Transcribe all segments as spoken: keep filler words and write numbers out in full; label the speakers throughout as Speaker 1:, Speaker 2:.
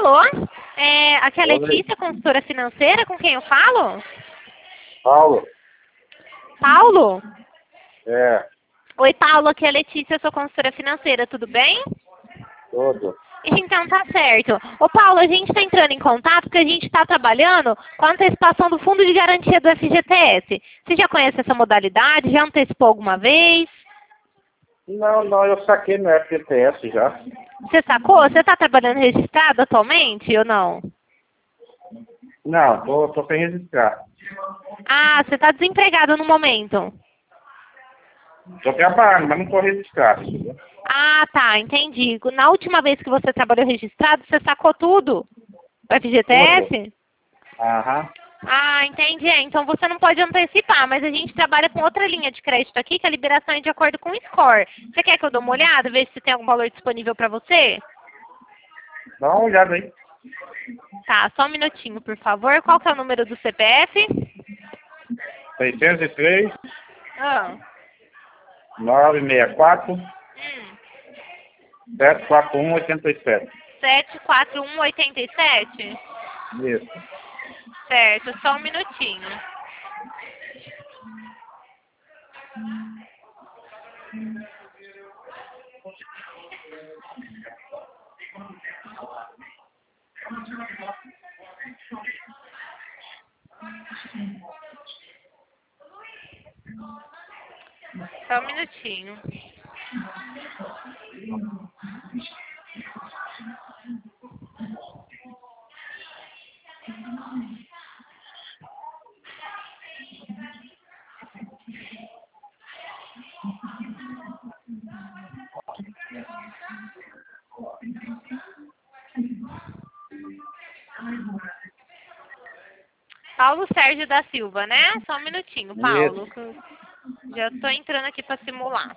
Speaker 1: Alô? É, aqui é a
Speaker 2: Oi.
Speaker 1: Letícia, consultora financeira, com quem eu falo?
Speaker 2: Paulo.
Speaker 1: Paulo?
Speaker 2: É,
Speaker 1: Oi, Paulo, aqui é a Letícia, eu sou consultora financeira, tudo bem?
Speaker 2: tudo.
Speaker 1: Então tá certo. Ô Paulo, a gente está entrando em contato porque a gente está trabalhando com a antecipação do Fundo de Garantia do F G T S. Você já conhece essa modalidade? Já antecipou alguma vez?
Speaker 2: Não, não, eu saquei no F G T S já.
Speaker 1: Você sacou? Você está trabalhando registrado atualmente ou não?
Speaker 2: Não, tô, tô sem registrar.
Speaker 1: Ah, você está desempregado no momento.
Speaker 2: Tô trabalhando, mas não tô registrado. Entendeu?
Speaker 1: Ah, tá, entendi. Na última vez que você trabalhou registrado, você sacou tudo? O F G T
Speaker 2: Tudo.
Speaker 1: S?
Speaker 2: Aham.
Speaker 1: Ah, entendi. É, então você não pode antecipar, mas a gente trabalha com outra linha de crédito aqui, que a liberação é de acordo com o score. Você quer que eu dê uma olhada, veja se tem algum valor disponível para você?
Speaker 2: Dá uma olhada aí.
Speaker 1: Tá, só um minutinho, por favor. Qual que é o número do C P F?
Speaker 2: seiscentos e três,
Speaker 1: Ah.
Speaker 2: novecentos e sessenta e quatro,
Speaker 1: Hum.
Speaker 2: setecentos e quarenta e um, oitenta e sete.
Speaker 1: sete quatro um oito sete?
Speaker 2: Isso.
Speaker 1: Certo, só um minutinho. Só um minutinho. Paulo Sérgio da Silva, né? Só um minutinho, Paulo.
Speaker 2: Isso.
Speaker 1: que eu Já estou entrando aqui para simular.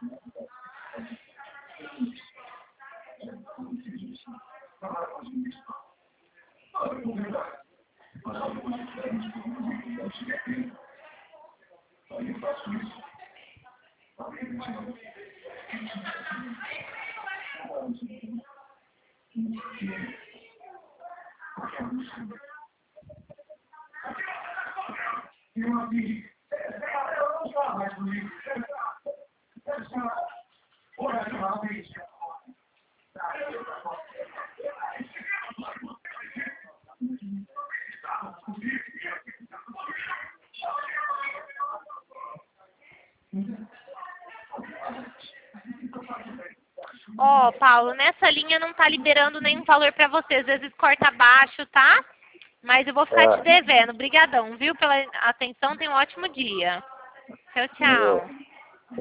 Speaker 1: Ó, Paulo, nessa linha não tá liberando nenhum valor para você. Às vezes corta abaixo, tá? Mas eu vou ficar te
Speaker 2: É.
Speaker 1: devendo. Obrigadão, viu, pela atenção. Tenha um ótimo dia. Tchau, tchau.